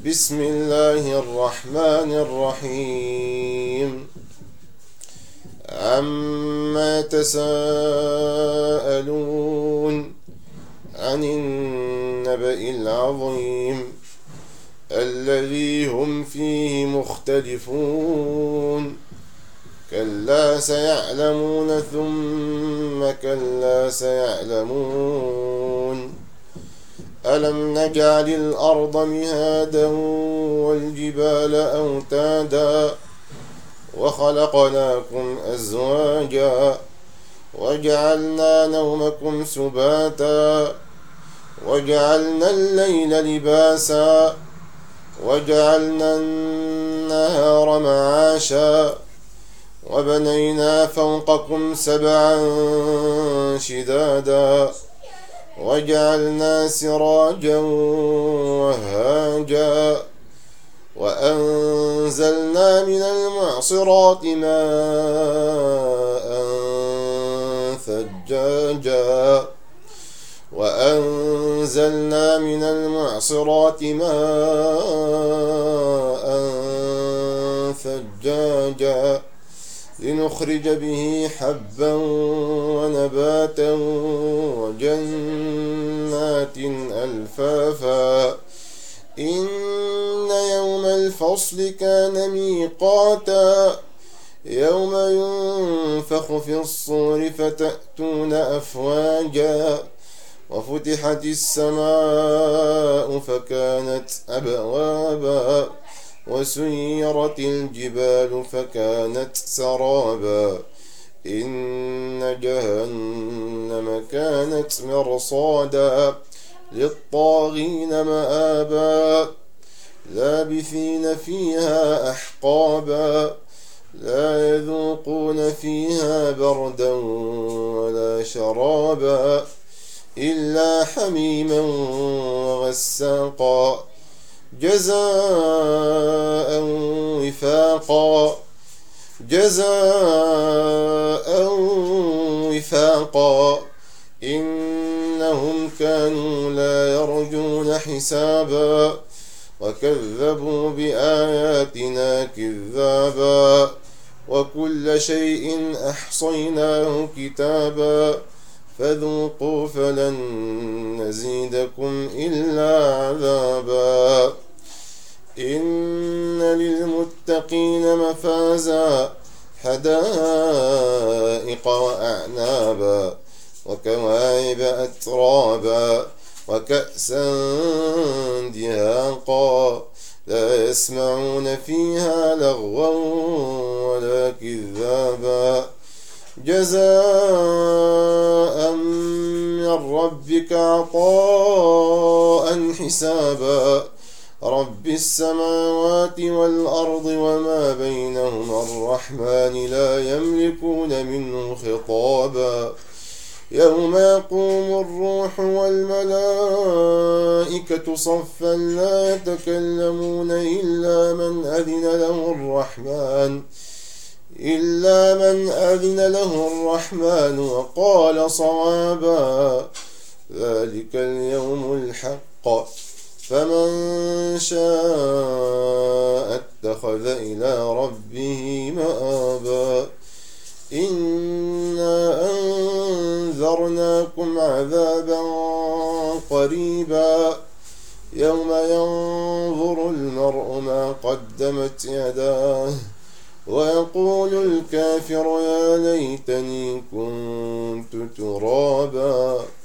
بسم الله الرحمن الرحيم عما يتساءلون عن النبأ العظيم الذي هم فيه مختلفون كلا سيعلمون ثم كلا سيعلمون ألم نجعل الأرض مهادا والجبال أوتادا وخلقناكم أزواجا وجعلنا نومكم سباتا وجعلنا الليل لباسا وجعلنا النهار معاشا وبنينا فوقكم سبعا شدادا وجعلنا سراجا وهاجا وأنزلنا من المعصرات ماء ثجاجا وأنزلنا من المعصرات ماء ثجاجا لنخرج به حبا ونباتا وجنات ألفافا إن يوم الفصل كان ميقاتا يوم ينفخ في الصور فتأتون أفواجا وفتحت السماء فكانت أبوابا وسيرت الجبال فكانت سرابا إن جهنم كانت مرصادا للطاغين مآبا لابثين فيها أحقابا لا يذوقون فيها بردا ولا شرابا إلا حميما وغساقا جزاء وفاقا إنهم كانوا لا يرجون حسابا وكذبوا بآياتنا كذابا وكل شيء أحصيناه كتابا فذوقوا فلن نزيدكم إلا عذابا إن للمتقين مفازا حدائق وأعنابا وكواعب أترابا وكأسا دهاقا لا يسمعون فيها لغوا ولا كذابا جزاء من ربك عطاء حسابا رب السماوات والأرض وما بينهما الرحمن لا يملكون منه خطابا يوم يقوم الروح والملائكة صفا لا يتكلمون إلا من أذن له الرحمن وقال صوابا ذلك اليوم الحق فمن شاء اتخذ إلى ربه مآبا إنا أنذرناكم عذابا قريبا يوم ينظر المرء ما قدمت يداه ويقول الكافر يا ليتني كنت ترابا.